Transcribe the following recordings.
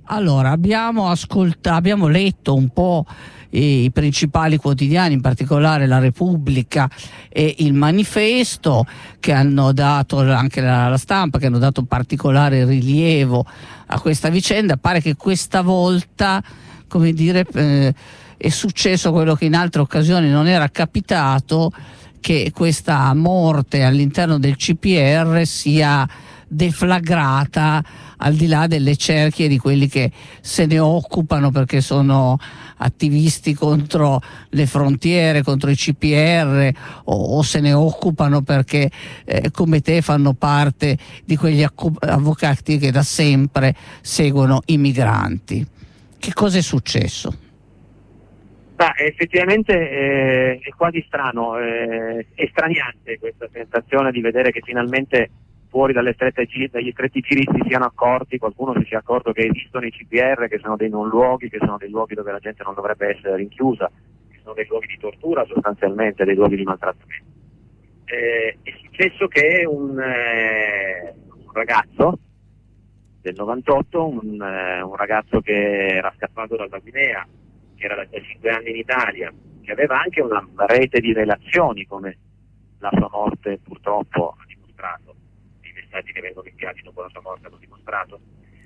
Allora, abbiamo letto un po' i principali quotidiani, in particolare la Repubblica e il Manifesto, che hanno dato, anche la Stampa, che hanno dato particolare rilievo a questa vicenda. Pare che questa volta, come dire, è successo quello che in altre occasioni non era capitato, che questa morte all'interno del CPR sia deflagrata al di là delle cerchie di quelli che se ne occupano perché sono attivisti contro le frontiere, contro i CPR, o se ne occupano perché come te fanno parte di quegli avvocati che da sempre seguono i migranti. Che cosa è successo? Effettivamente è quasi strano, è straniante questa sensazione di vedere che finalmente fuori dagli stretti giri si siano accorti, qualcuno si sia accorto che esistono i CPR, che sono dei non luoghi, che sono dei luoghi dove la gente non dovrebbe essere rinchiusa, che sono dei luoghi di tortura sostanzialmente, dei luoghi di maltrattamento. È successo che un ragazzo del 98, un ragazzo che era scappato dalla Guinea, che era da 5 anni in Italia, che aveva anche una rete di relazioni, come la sua morte purtroppo ha dimostrato, i messaggi che vengono inviati dopo la sua morte hanno dimostrato,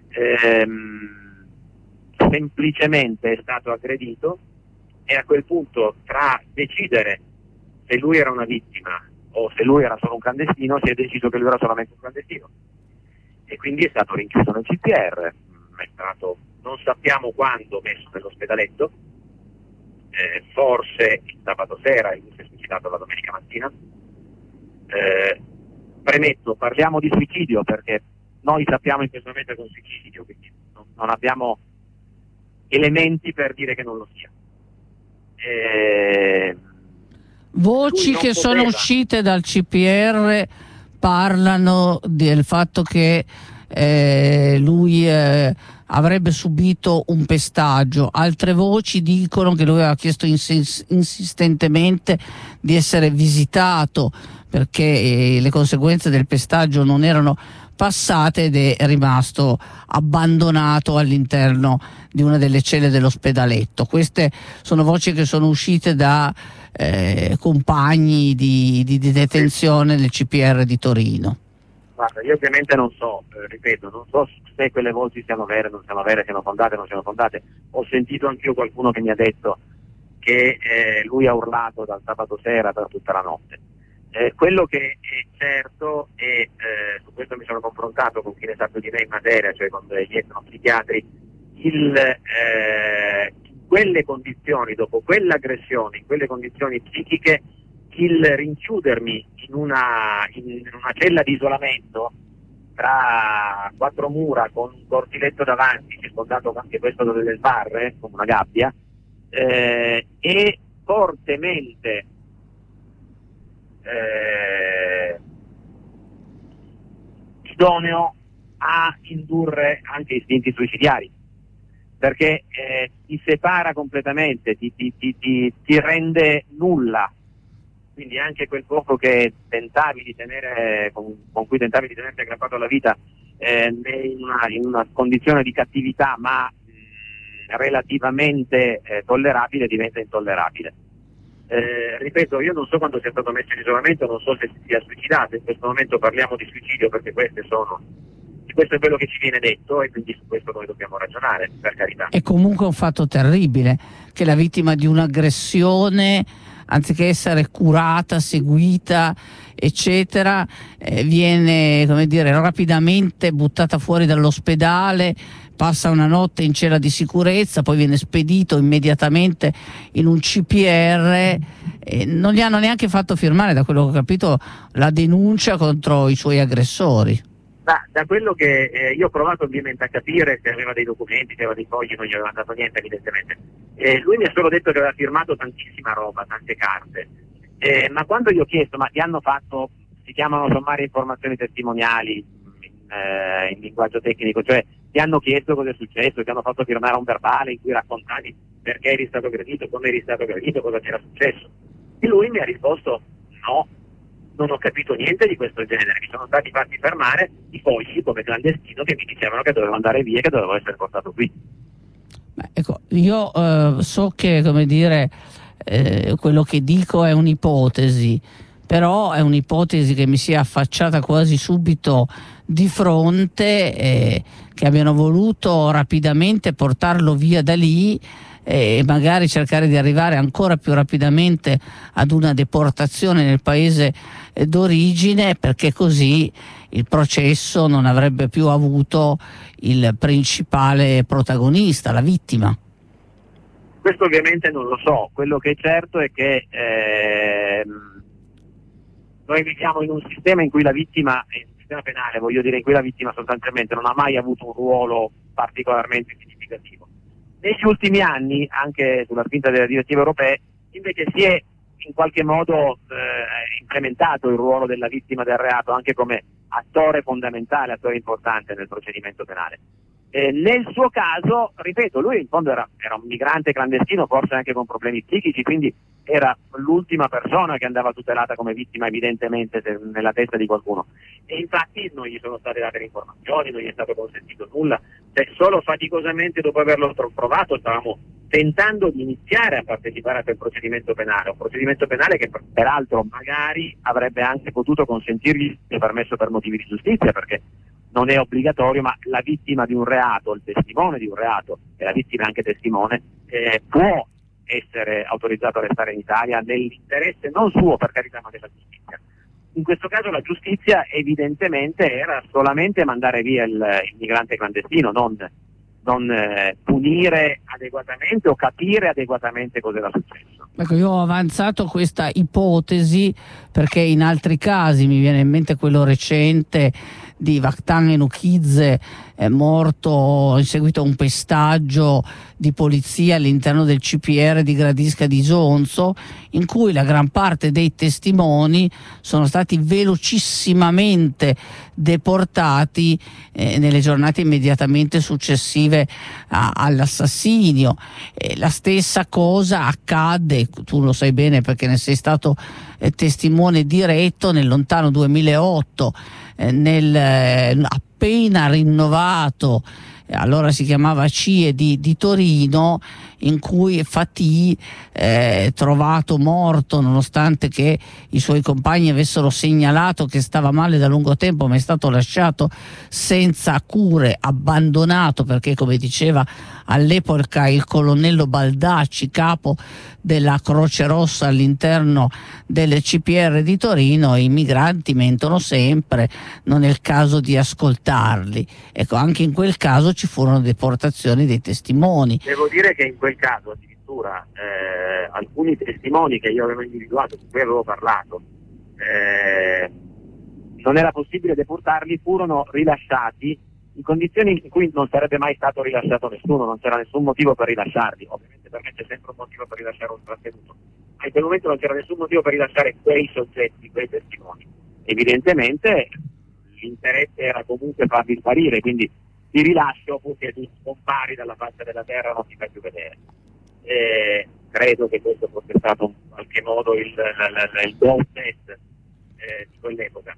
semplicemente è stato aggredito, e a quel punto, tra decidere se lui era una vittima o se lui era solo un clandestino, si è deciso che lui era solamente un clandestino, e quindi è stato rinchiuso nel CPR, è stato, non sappiamo quando, messo nell'ospedaletto, forse il sabato sera, e lui si è suicidato la domenica mattina. Premetto, parliamo di suicidio perché noi sappiamo in questo momento che è un suicidio, quindi non abbiamo elementi per dire che non lo sia. Voci che sono uscite dal CPR parlano del fatto che lui avrebbe subito un pestaggio, altre voci dicono che lui aveva chiesto insistentemente di essere visitato perché le conseguenze del pestaggio non erano passate ed è rimasto abbandonato all'interno di una delle celle dell'ospedaletto. Queste sono voci che sono uscite da compagni di detenzione del CPR di Torino. Guarda, io ovviamente non so, ripeto, non so se quelle voci siano vere, non siano vere, siano fondate, non siano fondate. Ho sentito anch'io qualcuno che mi ha detto che lui ha urlato dal sabato sera per tutta la notte. Quello che è certo, e su questo mi sono confrontato con chi ne sa più di me in materia, cioè con gli etnopsichiatri, in quelle condizioni, dopo quell'aggressione, in quelle condizioni psichiche, il rinchiudermi in una cella di isolamento tra 4 mura con un cortiletto davanti, circondato anche questo del bar, con una gabbia, è fortemente idoneo a indurre anche istinti suicidiari, perché ti separa completamente, ti rende nulla. Quindi anche quel poco che tentavi di tenere, con cui tentavi di tenerti aggrappato alla vita, in una condizione di cattività ma relativamente tollerabile, diventa intollerabile. Ripeto, io non so quando sia stato messo in isolamento, non so se si sia suicidato, in questo momento parliamo di suicidio perché questo è quello che ci viene detto, e quindi su questo noi dobbiamo ragionare, per carità. È comunque un fatto terribile che la vittima di un'aggressione, anziché essere curata, seguita, eccetera, viene, come dire, rapidamente buttata fuori dall'ospedale, passa una notte in cella di sicurezza, poi viene spedito immediatamente in un CPR. Non gli hanno neanche fatto firmare, da quello che ho capito, la denuncia contro i suoi aggressori. Da quello che io ho provato ovviamente a capire, se aveva dei documenti, se aveva dei fogli, non gli aveva dato niente evidentemente. Lui mi ha solo detto che aveva firmato tantissima roba, tante carte, ma quando gli ho chiesto, ma ti hanno fatto, si chiamano sommarie informazioni testimoniali in linguaggio tecnico, cioè ti hanno chiesto cosa è successo, ti hanno fatto firmare un verbale in cui raccontavi perché eri stato aggredito, come eri stato aggredito, cosa c'era successo, e lui mi ha risposto no, non ho capito niente di questo genere. Mi sono stati fatti fermare i fogli come clandestino che mi dicevano che dovevo andare via e che dovevo essere portato qui. Ecco, io so che, come dire, quello che dico è un'ipotesi, però è un'ipotesi che mi si è affacciata quasi subito di fronte, che abbiano voluto rapidamente portarlo via da lì e magari cercare di arrivare ancora più rapidamente ad una deportazione nel paese d'origine, perché così il processo non avrebbe più avuto il principale protagonista, la vittima. Questo ovviamente non lo so, quello che è certo è che noi viviamo in un sistema in cui la vittima, in un sistema penale, voglio dire, in cui la vittima sostanzialmente non ha mai avuto un ruolo particolarmente significativo. Negli ultimi anni, anche sulla spinta delle direttive europee, invece si è in qualche modo implementato il ruolo della vittima del reato anche come attore fondamentale, attore importante nel procedimento penale. Nel suo caso, ripeto, lui in fondo era un migrante clandestino, forse anche con problemi psichici, quindi era l'ultima persona che andava tutelata come vittima, evidentemente, nella testa di qualcuno. E infatti non gli sono state date le informazioni, non gli è stato consentito nulla. Cioè, solo faticosamente dopo averlo provato stavamo tentando di iniziare a partecipare a quel procedimento penale, un procedimento penale che peraltro magari avrebbe anche potuto consentirgli il permesso per motivi di giustizia, perché non è obbligatorio, ma la vittima di un reato, il testimone di un reato, e la vittima è anche testimone, può essere autorizzato a restare in Italia nell'interesse non suo, per carità, ma della giustizia. In questo caso la giustizia evidentemente era solamente mandare via il migrante clandestino, non punire adeguatamente o capire adeguatamente cosa era successo. Ecco, io ho avanzato questa ipotesi perché in altri casi, mi viene in mente quello recente di Vakhtang Enukidze, morto in seguito a un pestaggio di polizia all'interno del CPR di Gradisca di Zonzo, in cui la gran parte dei testimoni sono stati velocissimamente deportati nelle giornate immediatamente successive all'assassinio. La stessa cosa accadde, tu lo sai bene perché ne sei stato testimone diretto, nel lontano 2008, appena rinnovato, allora si chiamava CIE di Torino, in cui Fatih, trovato morto nonostante che i suoi compagni avessero segnalato che stava male da lungo tempo, ma è stato lasciato senza cure, abbandonato, perché, come diceva all'epoca il colonnello Baldacci, capo della Croce Rossa all'interno del CPR di Torino: i migranti mentono sempre, non è il caso di ascoltarli. Ecco, anche in quel caso ci furono deportazioni dei testimoni. Devo dire che in quel caso addirittura alcuni testimoni che io avevo individuato, su cui avevo parlato, non era possibile deportarli, furono rilasciati in condizioni in cui non sarebbe mai stato rilasciato nessuno, non c'era nessun motivo per rilasciarli. Ovviamente per me c'è sempre un motivo per rilasciare un trattenuto, ma in quel momento non c'era nessun motivo per rilasciare quei soggetti, quei testimoni. Evidentemente l'interesse era comunque farli sparire, quindi ti rilascio purché tu scompari dalla faccia della terra, non ti fai più vedere. Credo che questo fosse stato in qualche modo il goal test di quell'epoca.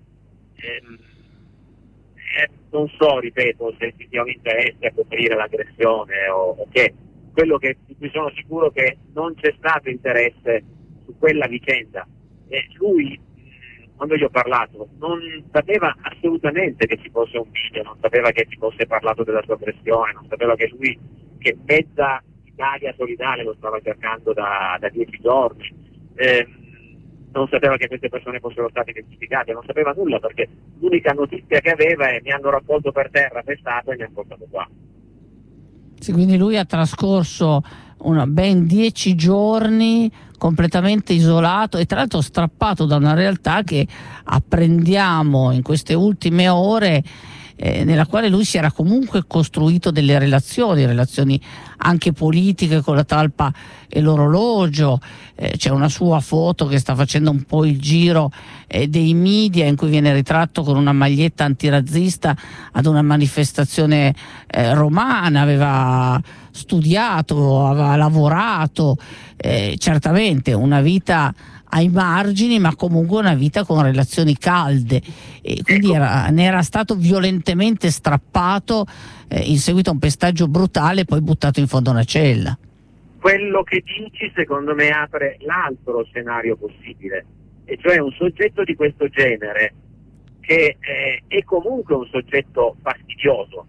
Non so, ripeto, se ci sia un interesse a coprire l'aggressione o che. Quello di cui sono sicuro che non c'è stato interesse su quella vicenda. Lui, quando gli ho parlato, non sapeva assolutamente che ci fosse un video, non sapeva che ci fosse parlato della sua aggressione, non sapeva che lui, che mezza Italia solidale lo stava cercando da 10 giorni, non sapeva che queste persone fossero state identificate, non sapeva nulla, perché l'unica notizia che aveva è: mi hanno raccolto per terra, pestato e mi hanno portato qua. Sì, quindi lui ha trascorso ben 10 giorni completamente isolato e tra l'altro strappato da una realtà che apprendiamo in queste ultime ore, nella quale lui si era comunque costruito delle relazioni anche politiche con la talpa e l'orologio. C'è una sua foto che sta facendo un po' il giro dei media, in cui viene ritratto con una maglietta antirazzista ad una manifestazione romana. Aveva studiato, aveva lavorato, certamente una vita ai margini, ma comunque una vita con relazioni calde, e quindi ne era stato violentemente strappato in seguito a un pestaggio brutale e poi buttato in fondo a una cella. Quello che dici secondo me apre l'altro scenario possibile, e cioè un soggetto di questo genere che è comunque un soggetto fastidioso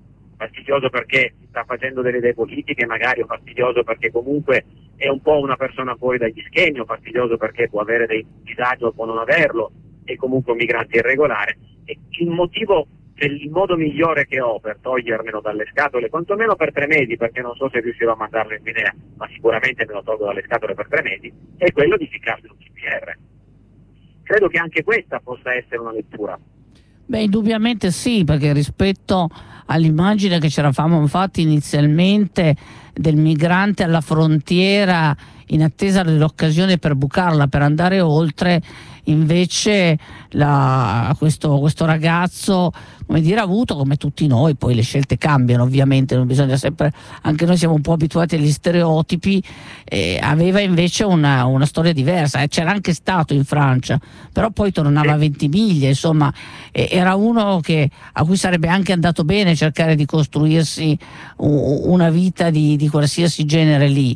perché si sta facendo delle idee politiche magari, o fastidioso perché comunque è un po' una persona fuori dagli schemi, o fastidioso perché può avere dei disagi o può non averlo, è comunque un migrante irregolare, e il modo migliore che ho per togliermelo dalle scatole, quantomeno per 3 mesi, perché non so se riuscirò a mandarlo in Guinea, ma sicuramente me lo tolgo dalle scatole per 3 mesi, è quello di ficcarsi un CPR. Credo che anche questa possa essere una lettura. Beh, indubbiamente sì, perché rispetto all'immagine che ci eravamo fatti inizialmente del migrante alla frontiera in attesa dell'occasione per bucarla, per andare oltre, invece questo ragazzo, come dire, ha avuto, come tutti noi, poi le scelte cambiano ovviamente, non bisogna sempre, anche noi siamo un po' abituati agli stereotipi, aveva invece una storia diversa, c'era anche stato in Francia, però poi tornava a Ventimiglia, insomma, era uno a cui sarebbe anche andato bene cercare di costruirsi una vita di qualsiasi genere lì.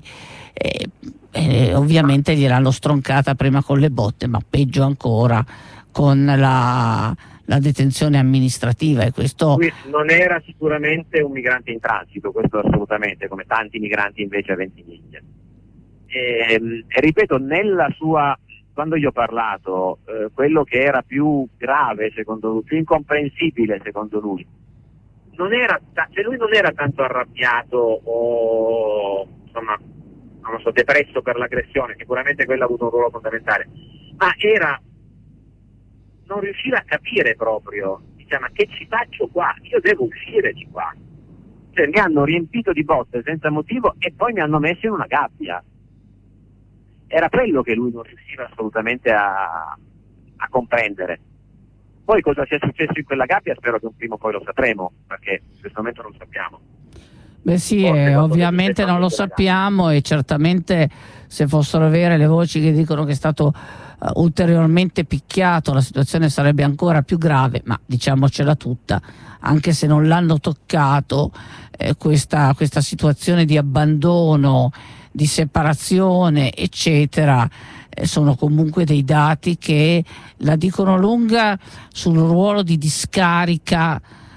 Ovviamente gliel'hanno stroncata prima con le botte, ma peggio ancora con la detenzione amministrativa, e questo lui non era sicuramente un migrante in transito, questo assolutamente, come tanti migranti invece a Ventimiglia. E ripeto, quando io ho parlato, quello che era più grave secondo lui, più incomprensibile secondo lui, lui non era tanto arrabbiato o insomma, non lo so, depresso per l'aggressione, sicuramente quello ha avuto un ruolo fondamentale, ma era non riuscire a capire proprio, ma che ci faccio qua? Io devo uscire di qua. Cioè, mi hanno riempito di botte senza motivo e poi mi hanno messo in una gabbia. Era quello che lui non riusciva assolutamente a comprendere. Poi cosa sia successo in quella gabbia spero che un prima o poi lo sapremo, perché in questo momento non lo sappiamo. Beh sì, ovviamente non lo sappiamo, e certamente se fossero vere le voci che dicono che è stato ulteriormente picchiato la situazione sarebbe ancora più grave, ma diciamocela tutta, anche se non l'hanno toccato, questa situazione di abbandono, di separazione eccetera, sono comunque dei dati che la dicono lunga sul ruolo di discarica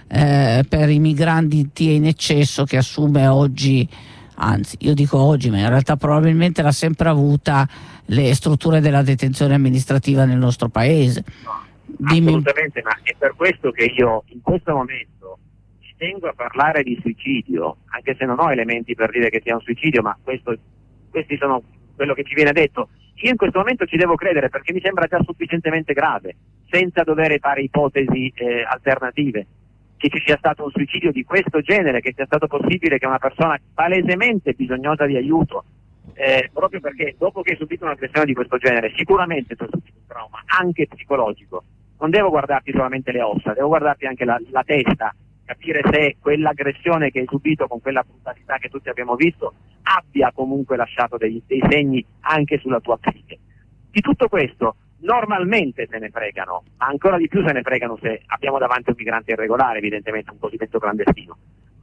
per i migranti in eccesso che assume oggi, anzi io dico oggi, ma in realtà probabilmente l'ha sempre avuta, le strutture della detenzione amministrativa nel nostro paese. Assolutamente, ma è per questo che io in questo momento ci tengo a parlare di suicidio, anche se non ho elementi per dire che sia un suicidio, ma questi sono quello che ci viene detto. Io in questo momento ci devo credere perché mi sembra già sufficientemente grave, senza dover fare ipotesi alternative, che ci sia stato un suicidio di questo genere, che sia stato possibile che una persona palesemente bisognosa di aiuto, proprio perché dopo che hai subito un'aggressione di questo genere sicuramente tu hai subito un trauma anche psicologico, non devo guardarti solamente le ossa, devo guardarti anche la testa, capire se quell'aggressione che hai subito con quella brutalità che tutti abbiamo visto abbia comunque lasciato dei segni anche sulla tua psiche. Di tutto questo normalmente se ne fregano, ma ancora di più se ne fregano se abbiamo davanti un migrante irregolare, evidentemente un cosiddetto clandestino.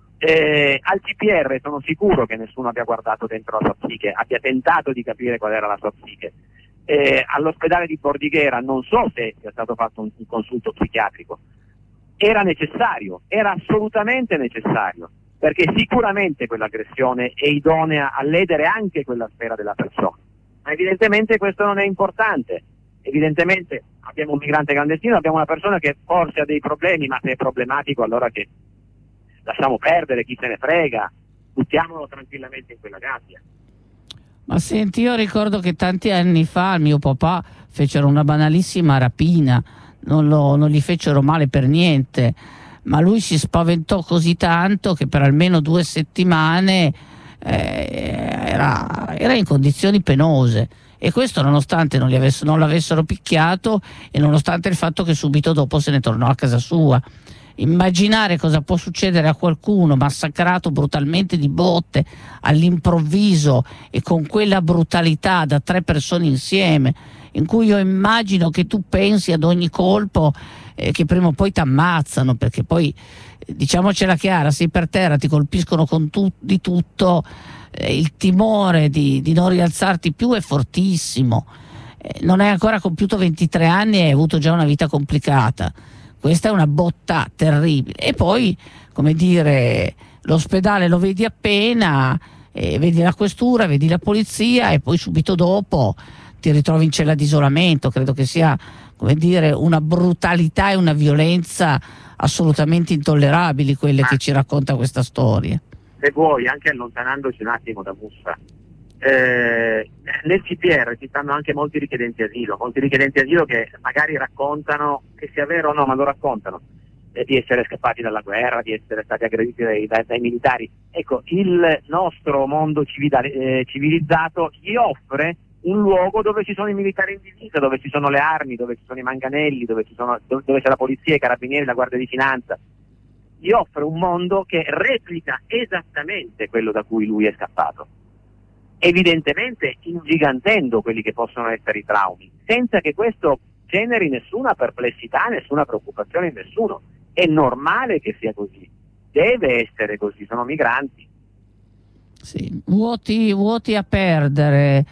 Al CPR sono sicuro che nessuno abbia guardato dentro la sua psiche, abbia tentato di capire qual era la sua psiche. All'ospedale di Bordighera non so se sia stato fatto un consulto psichiatrico. Era necessario, era assolutamente necessario, perché sicuramente quell'aggressione è idonea a ledere anche quella sfera della persona, ma evidentemente questo non è importante. Evidentemente abbiamo un migrante clandestino, abbiamo una persona che forse ha dei problemi, ma se è problematico allora che lasciamo perdere, chi se ne frega, buttiamolo tranquillamente in quella gabbia. Ma senti, io ricordo che tanti anni fa mio papà fecero una banalissima rapina, non gli fecero male per niente, ma lui si spaventò così tanto che per almeno 2 settimane era in condizioni penose, e questo nonostante non l'avessero picchiato e nonostante il fatto che subito dopo se ne tornò a casa sua. immaginare cosa può succedere a qualcuno massacrato brutalmente di botte all'improvviso e con quella brutalità da 3 persone insieme, in cui io immagino che tu pensi ad ogni colpo che prima o poi ti ammazzano, perché poi diciamocela chiara, sei per terra, ti colpiscono con di tutto, il timore di non rialzarti più è fortissimo. Non hai ancora compiuto 23 anni e hai avuto già una vita complicata. Questa è una botta terribile. E poi, come dire, l'ospedale lo vedi appena, vedi la questura, vedi la polizia e poi subito dopo ti ritrovi in cella di isolamento. Credo che sia, come dire, una brutalità e una violenza assolutamente intollerabili quelle che ci racconta questa storia. Se vuoi, anche allontanandoci un attimo da Mursa, nel CPR ci stanno anche molti richiedenti asilo che magari raccontano, che sia vero o no, ma lo raccontano, di essere scappati dalla guerra, di essere stati aggrediti dai militari. Ecco, il nostro mondo civilizzato gli offre un luogo dove ci sono i militari in divisa, dove ci sono le armi, dove ci sono i manganelli, dove c'è la polizia, i carabinieri, la guardia di finanza. Gli offre un mondo che replica esattamente quello da cui lui è scappato, evidentemente ingigantendo quelli che possono essere i traumi, senza che questo generi nessuna perplessità, nessuna preoccupazione in nessuno. È normale che sia così, deve essere così, sono migranti. Sì, vuoti a perdere,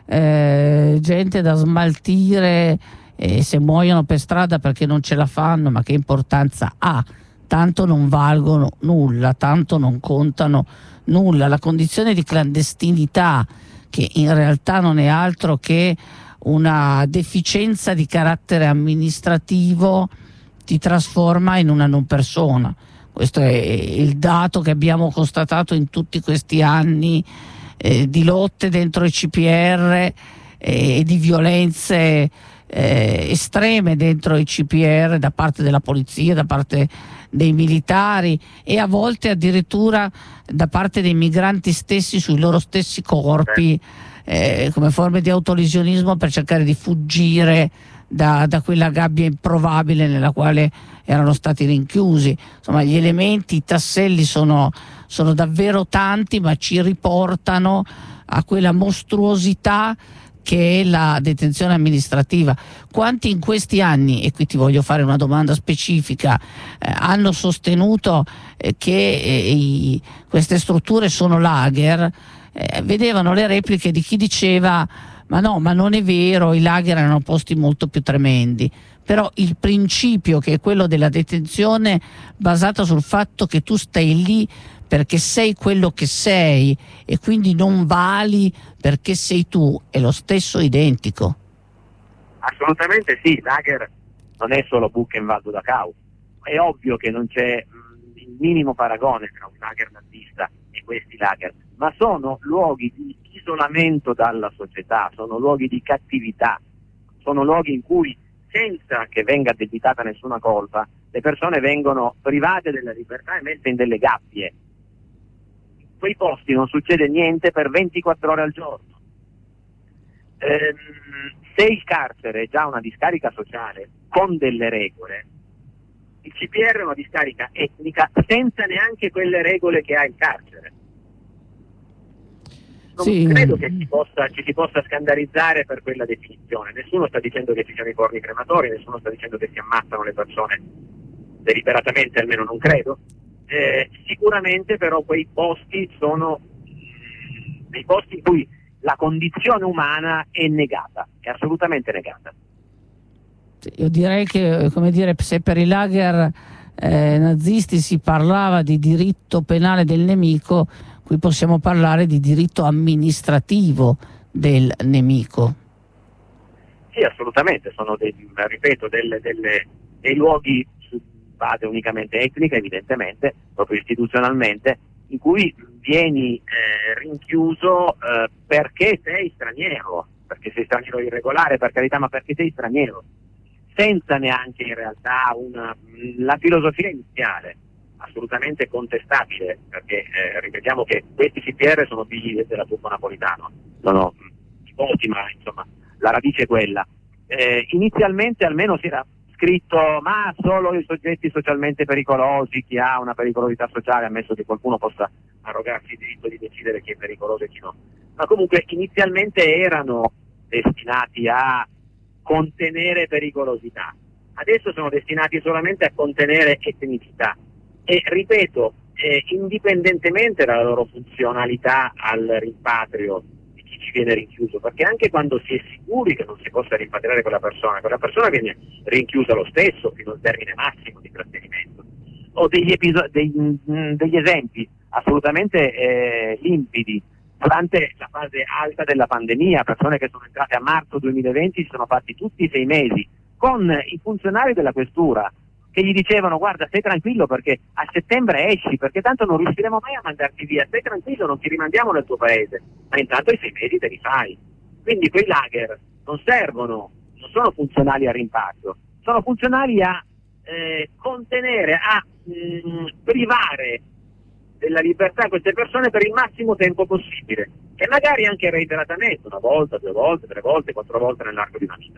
gente da smaltire, se muoiono per strada perché non ce la fanno, ma che importanza ha? Tanto non valgono nulla, tanto non contano nulla. La condizione di clandestinità, che in realtà non è altro che una deficienza di carattere amministrativo, ti trasforma in una non persona. Questo è il dato che abbiamo constatato in tutti questi anni di lotte dentro i CPR e di violenze estreme dentro i CPR da parte della polizia, da parte dei militari e a volte addirittura da parte dei migranti stessi sui loro stessi corpi, come forme di autolesionismo per cercare di fuggire da quella gabbia improbabile nella quale erano stati rinchiusi. Insomma, gli elementi, i tasselli sono davvero tanti, ma ci riportano a quella mostruosità che è la detenzione amministrativa. Quanti in questi anni, e qui ti voglio fare una domanda specifica, hanno sostenuto che queste strutture sono lager, vedevano le repliche di chi diceva ma no, ma non è vero, i lager erano posti molto più tremendi. Però il principio, che è quello della detenzione basata sul fatto che tu stai lì perché sei quello che sei e quindi non vali perché sei tu, è lo stesso identico. Assolutamente sì, lager non è solo Buchenwald o Dachau, è ovvio che non c'è il minimo paragone tra un lager nazista e questi lager, ma sono luoghi di isolamento dalla società, sono luoghi di cattività, sono luoghi in cui, senza che venga addebitata nessuna colpa, le persone vengono private della libertà e messe in delle gabbie. In quei posti non succede niente per 24 ore al giorno. Se il carcere è già una discarica sociale con delle regole, il CPR è una discarica etnica senza neanche quelle regole che ha il carcere. Non credo che ci si possa scandalizzare per quella definizione. Nessuno sta dicendo che ci siano i forni crematori, nessuno sta dicendo che si ammazzano le persone deliberatamente, almeno non credo. Sicuramente però quei posti sono dei posti in cui la condizione umana è negata, è assolutamente negata. Io direi che, come dire, se per i lager nazisti si parlava di diritto penale del nemico, qui possiamo parlare di diritto amministrativo del nemico. Sì, assolutamente, sono dei luoghi su base unicamente etnica, evidentemente, proprio istituzionalmente, in cui vieni rinchiuso perché sei straniero irregolare, per carità, ma perché sei straniero, senza neanche in realtà la filosofia iniziale, assolutamente contestabile, perché ripetiamo che questi CPR sono figli della turbo napolitano, sono nipoti, ma insomma la radice è quella. Inizialmente almeno si era scritto ma solo i soggetti socialmente pericolosi, chi ha una pericolosità sociale, ammesso che qualcuno possa arrogarsi il diritto di decidere chi è pericoloso e chi no, ma comunque inizialmente erano destinati a contenere pericolosità, adesso sono destinati solamente a contenere etnicità e, ripeto, indipendentemente dalla loro funzionalità al rimpatrio di chi ci viene rinchiuso, perché anche quando si è sicuri che non si possa rimpatriare quella persona viene rinchiusa lo stesso fino al termine massimo di trattenimento. Ho degli esempi assolutamente limpidi. Durante la fase alta della pandemia, persone che sono entrate a marzo 2020 si sono fatti tutti 6 mesi con i funzionari della questura che gli dicevano guarda, stai tranquillo perché a settembre esci, perché tanto non riusciremo mai a mandarti via, stai tranquillo, non ti rimandiamo nel tuo paese, ma intanto i 6 mesi te li fai. Quindi quei lager non servono, non sono funzionali al rimpatrio, sono funzionali a contenere, a privare della libertà queste persone per il massimo tempo possibile e magari anche reiteratamente, 1 volta, 2 volte, 3 volte, 4 volte nell'arco di una vita.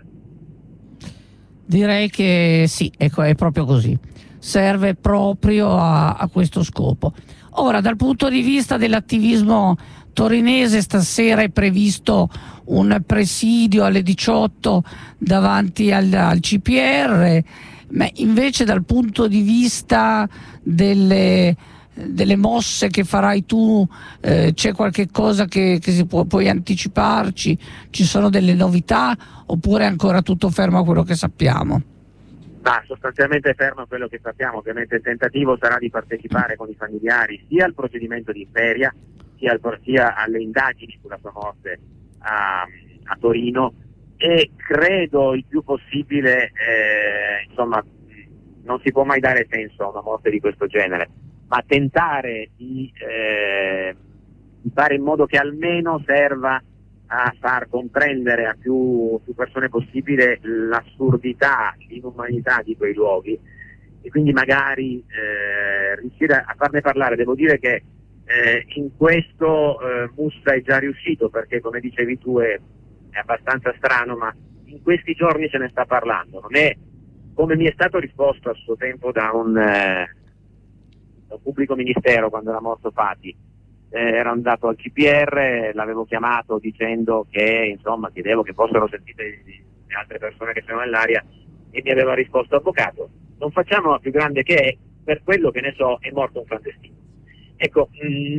Direi che sì, ecco, è proprio così, serve proprio a questo scopo. Ora, dal punto di vista dell'attivismo torinese, stasera è previsto un presidio alle 18 davanti al CPR, ma invece dal punto di vista delle mosse che farai tu, c'è qualche cosa che puoi anticiparci? Ci sono delle novità oppure è ancora tutto fermo a quello che sappiamo? Ma sostanzialmente fermo a quello che sappiamo. Ovviamente il tentativo sarà di partecipare con i familiari sia al procedimento di Imperia sia alle indagini sulla sua morte a Torino, e credo il più possibile, insomma, non si può mai dare senso a una morte di questo genere, ma tentare di fare in modo che almeno serva a far comprendere a più persone possibile l'assurdità, l'inumanità di quei luoghi, e quindi magari riuscire a farne parlare. Devo dire che in questo Mussa è già riuscito, perché come dicevi tu è abbastanza strano, ma in questi giorni se ne sta parlando. Non è come mi è stato risposto a suo tempo da un pubblico ministero quando era morto Fati. Ero andato al CPR, l'avevo chiamato dicendo che insomma chiedevo che fossero sentite le altre persone che sono nell'area, e mi aveva risposto: avvocato, non facciamo la più grande che è, per quello che ne so è morto un clandestino. Ecco,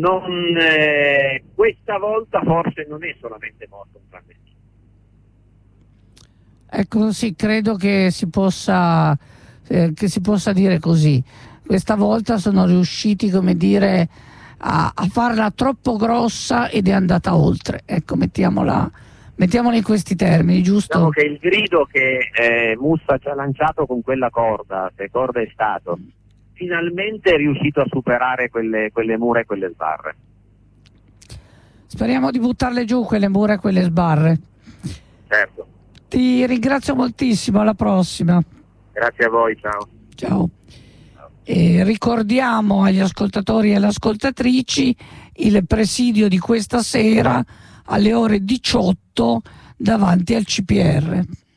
questa volta forse non è solamente morto un clandestino. Ecco, sì, credo che si possa dire così. Questa volta sono riusciti, come dire, a farla troppo grossa ed è andata oltre. Ecco, mettiamola in questi termini, giusto? Diciamo che il grido che Mussa ci ha lanciato con quella corda, se corda è stato, finalmente è riuscito a superare quelle mura e quelle sbarre. Speriamo di buttarle giù quelle mura e quelle sbarre. Certo. Ti ringrazio moltissimo, alla prossima. Grazie a voi, ciao. Ciao. E ricordiamo agli ascoltatori e alle ascoltatrici il presidio di questa sera alle ore 18 davanti al CPR.